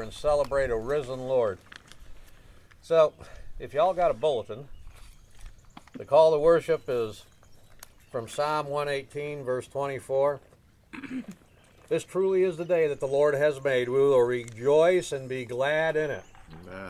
and celebrate a risen Lord. So, if y'all got a bulletin, the call to worship is from Psalm 118, verse 24. This truly is the day that the Lord has made. We will rejoice and be glad in it. Amen.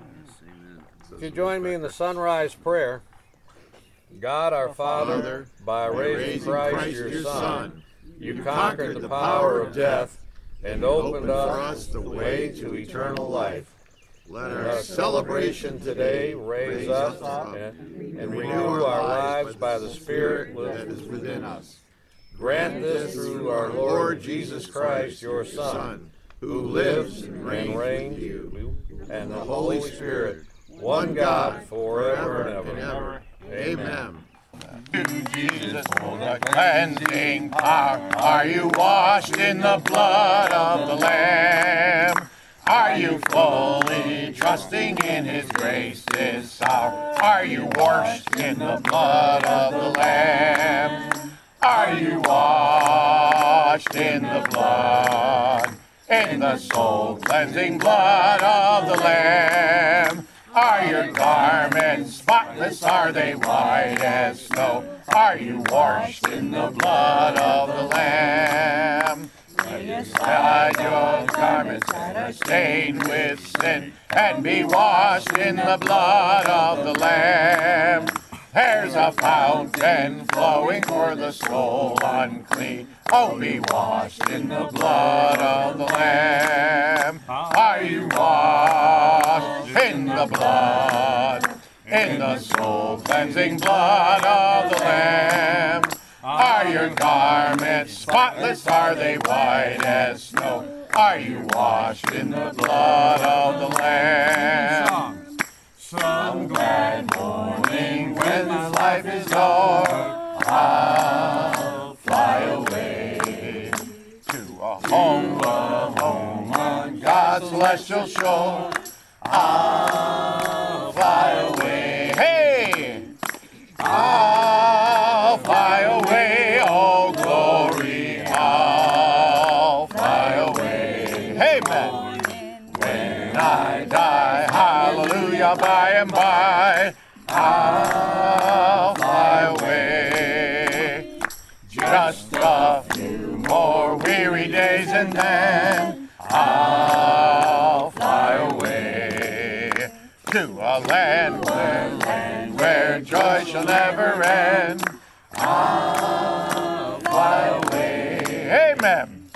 If you join me in the sunrise prayer, God our Father, by raising Christ your Son, you conquered the power of death and opened for us the way to eternal life. Let our celebration today raise us up and renew our lives by the Spirit that is within us. Grant this through our Lord Jesus Christ, your Son, who lives and reigns with you and the Holy Spirit, one God, forever and ever. Amen. To Jesus for the cleansing power. Are you washed in the blood of the Lamb? Are you fully trusting in His grace this hour? Are you washed in the blood of the Lamb? Are you washed in the blood, in the soul-cleansing blood of the Lamb? Are your garments spotless? Are they white as snow? Are you washed in the blood of the Lamb? Lay aside your garments that are stained with sin, and be washed in the blood of the Lamb. There's a fountain flowing for the soul unclean. Oh, be washed in the blood of the Lamb. Are you washed in the blood, in the soul-cleansing blood of the Lamb? Are your garments spotless? Are they white as snow? Are you washed in the blood of the Lamb? Some glad morning when my life is o'er, I'll fly away to a home on God's celestial shore. I'll fly away, hey! I'll fly away, oh glory, I'll fly away, hey man! When I die, hallelujah, by and by, I'll fly away. Just a few more weary days and then I'll fly away to a land where joy shall never end. I'll fly away, amen.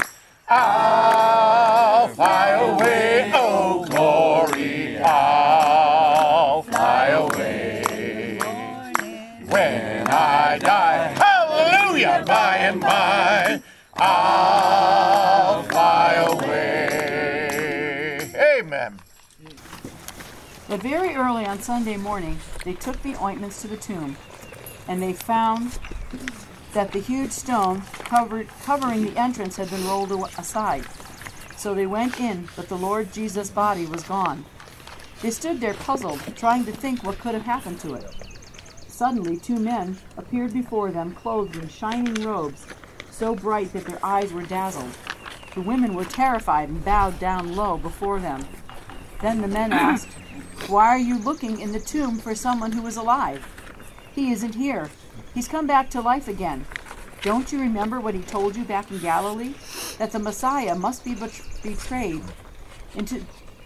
I'll fly away, oh glory, I'll fly away. When I die, hallelujah, by and by, I'll fly away. Amen. But very early on Sunday morning, they took the ointments to the tomb, and they found that the huge stone covering the entrance had been rolled aside. So they went in, but the Lord Jesus' body was gone. They stood there puzzled, trying to think what could have happened to it. Suddenly 2 men appeared before them, clothed in shining robes, so bright that their eyes were dazzled. The women were terrified and bowed down low before them. Then the men asked, "Why are you looking in the tomb for someone who is alive? He isn't here. He's come back to life again. Don't you remember what he told you back in Galilee? That the Messiah must be betrayed into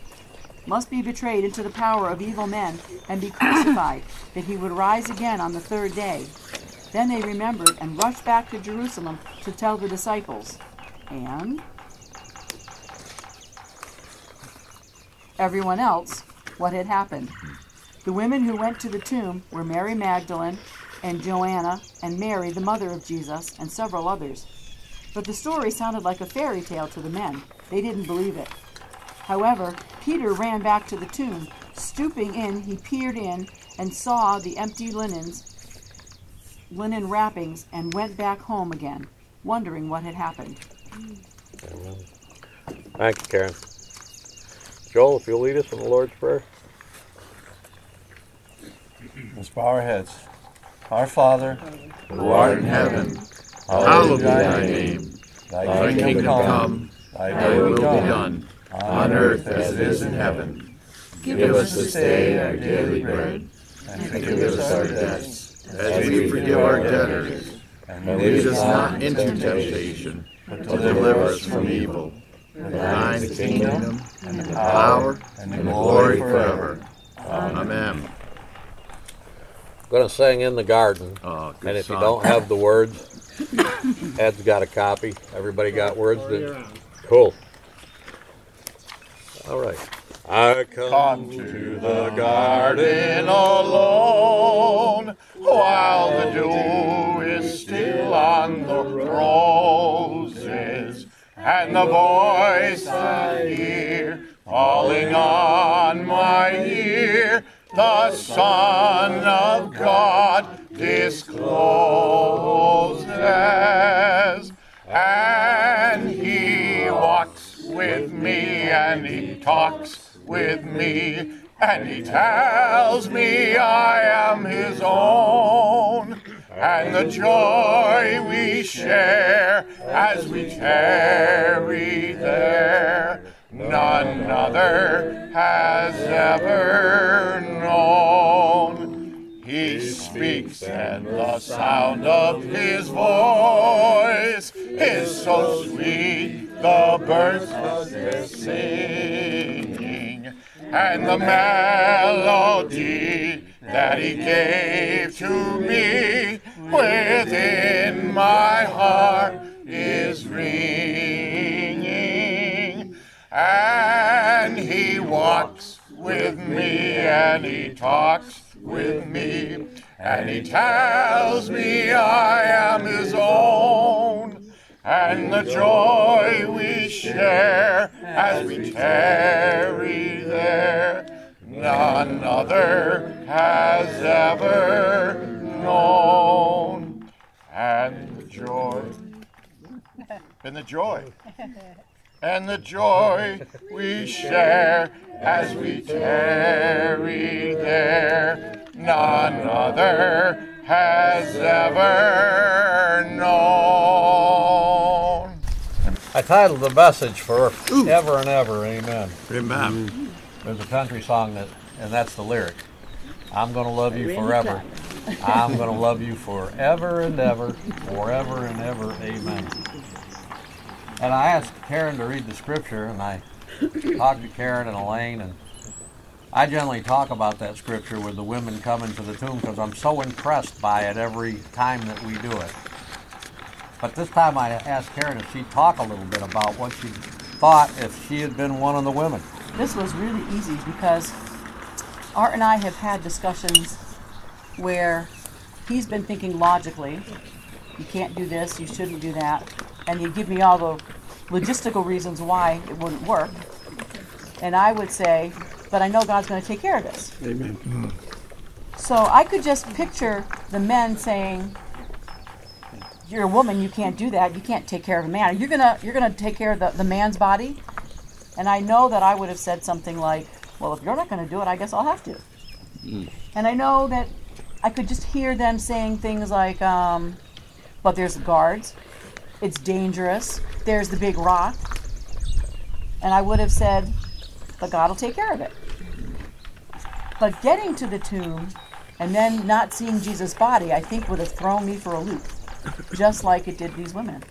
the power of evil men and be crucified, that he would rise again on the 3rd day." Then they remembered and rushed back to Jerusalem to tell the disciples. And everyone else what had happened. The women who went to the tomb were Mary Magdalene and Joanna and Mary, the mother of Jesus, and several others. But the story sounded like a fairy tale to the men. They didn't believe it. However, Peter ran back to the tomb. Stooping in, he peered in and saw the empty linen wrappings and went back home again, wondering what had happened. Thank you, Karen. Joel, if you'll lead us in the Lord's Prayer. Let's bow our heads. Our Father, who art in heaven, hallowed be thy name. Thy kingdom come, thy will be done, on earth as it is in heaven. Give us this day our daily bread, and forgive us our debts, as we forgive our debtors. And lead us not into temptation, but deliver us from evil. For thine is the kingdom, and the power, and the glory forever. Amen. I'm going to sing In the Garden, and if you don't have the words, Ed's got a copy. Everybody got words? Cool. All right. I come to the garden alone, while the dew is still on the roses, and the voice I hear falling on my ear, the Son of God discloses, and he walks with me, and he talks with me, and he tells me I am his own, and the joy we share as we tarry there, none other has ever known. He speaks, and the sound of his voice is so sweet, the birds are singing, and the melody that he gave to me within my heart is ringing. And he walks with me, and he talks with me, and he tells me I am his own, and the joy we share as we tarry there, none other has ever known. And the joy, and the joy, and the joy we share as we tarry there, none other has ever known. I titled the message for Ever and Ever, Amen. Amen. There's a country song and that's the lyric. I'm going to love you forever. I'm going to love you forever and ever, forever and ever, amen. And I asked Karen to read the scripture, and I talked to Karen and Elaine, and I generally talk about that scripture with the women coming to the tomb because I'm so impressed by it every time that we do it. But this time I asked Karen if she'd talk a little bit about what she thought if she had been one of the women. This was really easy because Art and I have had discussions where he's been thinking logically, you can't do this, you shouldn't do that, and he'd give me all the logistical reasons why it wouldn't work. And I would say, but I know God's going to take care of this. Amen. So I could just picture the men saying, you're a woman, you can't do that, you can't take care of a man. You're gonna take care of the man's body? And I know that I would have said something like, well, if you're not going to do it, I guess I'll have to. And I know that I could just hear them saying things like, but there's the guards, it's dangerous, there's the big rock. And I would have said, but God will take care of it. But getting to the tomb and then not seeing Jesus' body, I think would have thrown me for a loop, just like it did these women.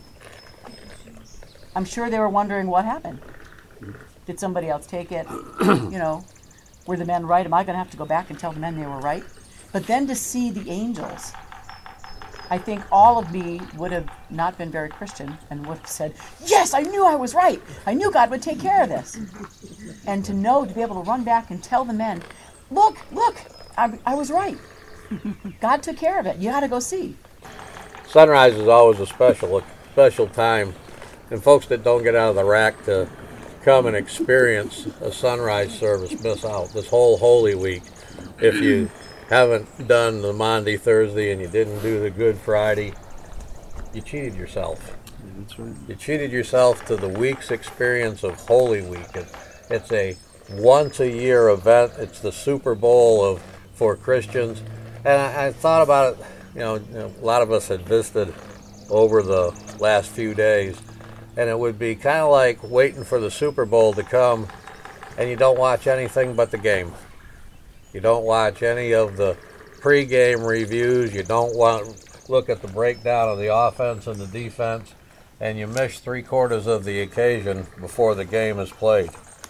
I'm sure they were wondering what happened. Did somebody else take it? Were the men right? Am I going to have to go back and tell the men they were right? But then to see the angels, I think all of me would have not been very Christian and would have said, yes, I knew I was right. I knew God would take care of this. And to be able to run back and tell the men, look, I was right. God took care of it. You got to go see. Sunrise is always a special time, and folks that don't get out of the rack to come and experience a sunrise service miss out. This whole Holy Week, if you haven't done the Maundy Thursday and you didn't do the Good Friday, you cheated yourself. That's right. You cheated yourself to the week's experience of Holy Week. It's a once-a-year event. It's the Super Bowl for Christians. And I thought about it, a lot of us had visited over the last few days. and it would be kind of like waiting for the Super Bowl to come, and you don't watch anything but the game. You don't watch any of the pre-game reviews. You don't look at the breakdown of the offense and the defense, and you miss 3/4 of the occasion before the game is played.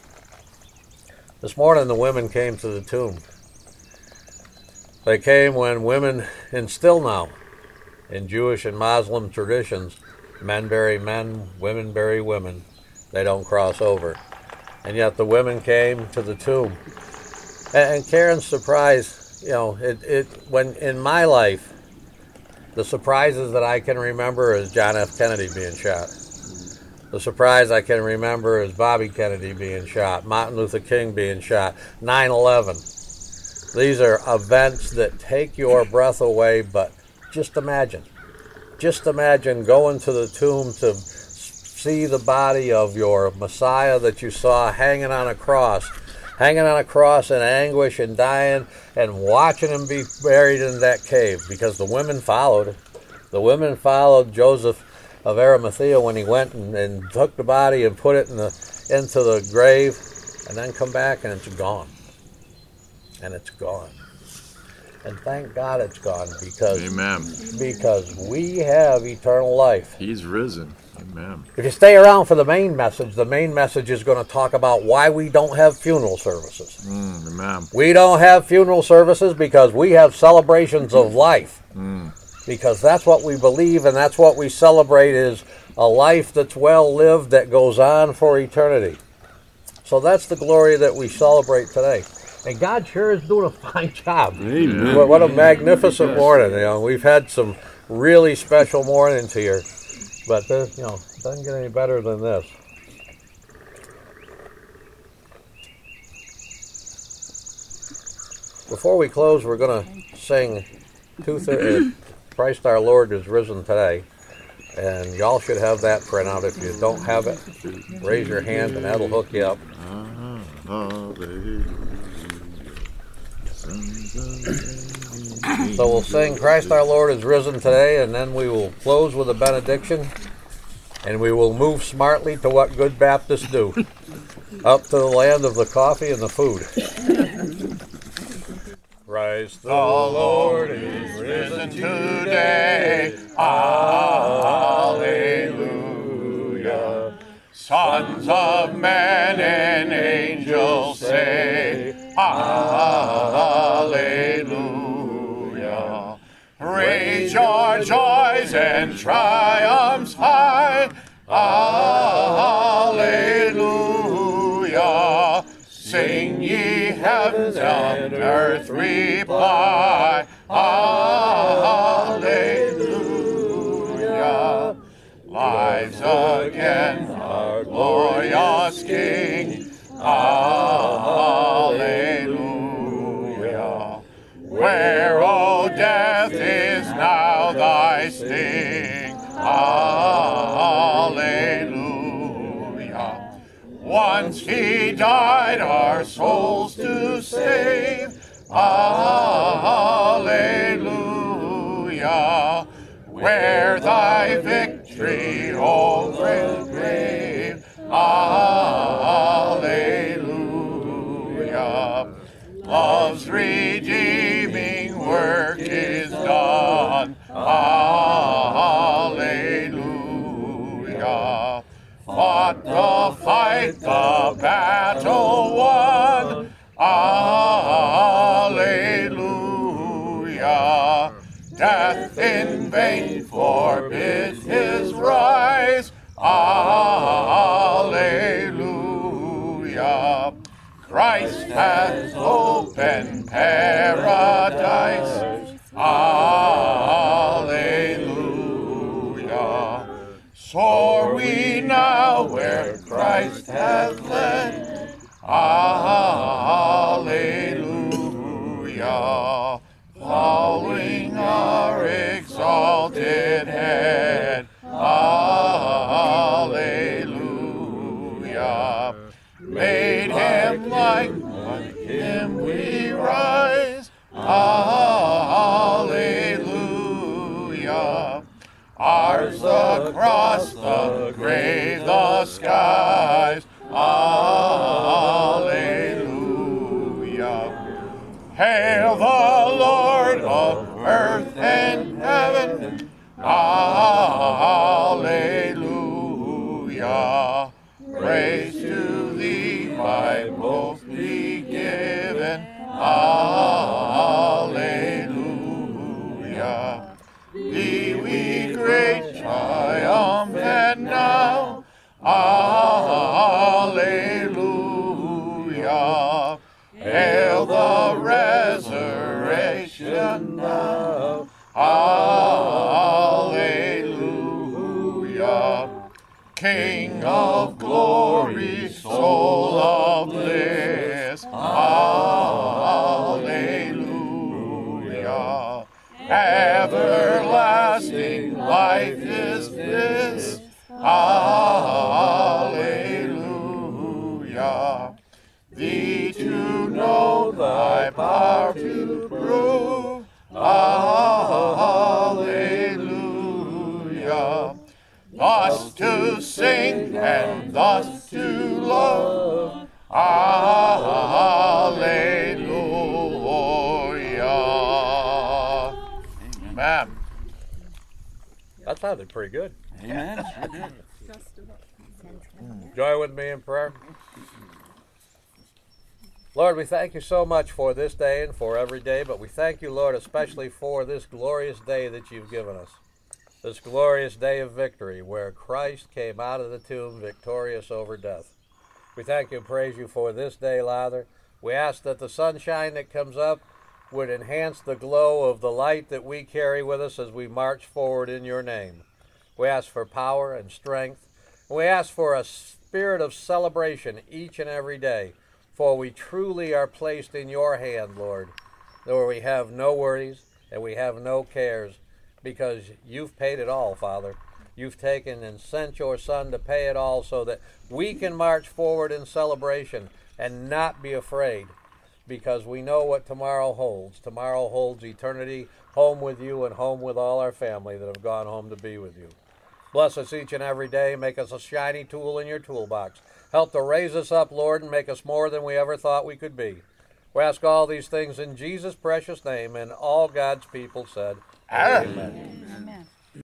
This morning the women came to the tomb. They came when women, and still now, in Jewish and Muslim traditions, men bury men, women bury women. They don't cross over. And yet the women came to the tomb. And Karen's surprise, when in my life, the surprises that I can remember is John F. Kennedy being shot. The surprise I can remember is Bobby Kennedy being shot, Martin Luther King being shot, 9/11. These are events that take your breath away, but just imagine going to the tomb to see the body of your Messiah that you saw hanging on a cross in anguish and dying, and watching him be buried in that cave, because the women followed. The women followed Joseph of Arimathea when he went and took the body and put it into the grave, and then come back and it's gone. And it's gone. And thank God it's gone, because Amen. Because we have eternal life. He's risen. Amen. If you stay around for the main message is going to talk about why we don't have funeral services. Amen. We don't have funeral services because we have celebrations of life. Because that's what we believe, and that's what we celebrate, is a life that's well lived that goes on for eternity. So that's the glory that we celebrate today. And God sure is doing a fine job. Amen. What a magnificent morning. We've had some really special mornings here. But this, doesn't get any better than this. Before we close, we're going to sing Christ our Lord is risen today. And y'all should have that printout. If you don't have it, raise your hand and that'll hook you up. So we'll sing Christ our Lord is risen today, and then we will close with a benediction, and we will move smartly to what good Baptists do, up to the land of the coffee and the food. Christ the Lord is risen today, alleluia. Sons of men and angels say, Alleluia. Raise your joys and triumphs high, Alleluia. Sing ye heavens and earth reply, Alleluia. Lives again, our glorious King, Alleluia. Where, O death, is now thy sting, Alleluia. Once he died our souls to save, Alleluia. Where thy victory, O great grave, Alleluia. Love's redeeming work is done, Alleluia. Fought the fight, the battle won, Alleluia. Death in vain forbids his rise, Alleluia. Christ has opened paradise, Alleluia. Soar we now where Christ has led, Alleluia. Following our exalted head, Alleluia. Made him like him we rise, Alleluia. Ours the cross, the grave, thy both be given. Alleluia. Thee we great triumphant now. Alleluia. Hail the resurrection now. Alleluia. King of glory, soul of bliss. Alleluia. Everlasting life is this. Alleluia. Thee to know, thy power to prove. Alleluia. Thus to sing and thus to love. Alleluia. Amen. That sounded pretty good. Amen. Join with me in prayer. Lord, we thank you so much for this day and for every day, but we thank you, Lord, especially for this glorious day that you've given us. This glorious day of victory where Christ came out of the tomb victorious over death. We thank you and praise you for this day, Father. We ask that the sunshine that comes up would enhance the glow of the light that we carry with us as we march forward in your name. We ask for power and strength. We ask for a spirit of celebration each and every day, for we truly are placed in your hand, Lord, where we have no worries and we have no cares, because you've paid it all, Father. You've taken and sent your Son to pay it all so that we can march forward in celebration and not be afraid, because we know what tomorrow holds. Tomorrow holds eternity, home with you and home with all our family that have gone home to be with you. Bless us each and every day. Make us a shiny tool in your toolbox. Help to raise us up, Lord, and make us more than we ever thought we could be. We ask all these things in Jesus' precious name, and all God's people said, Amen.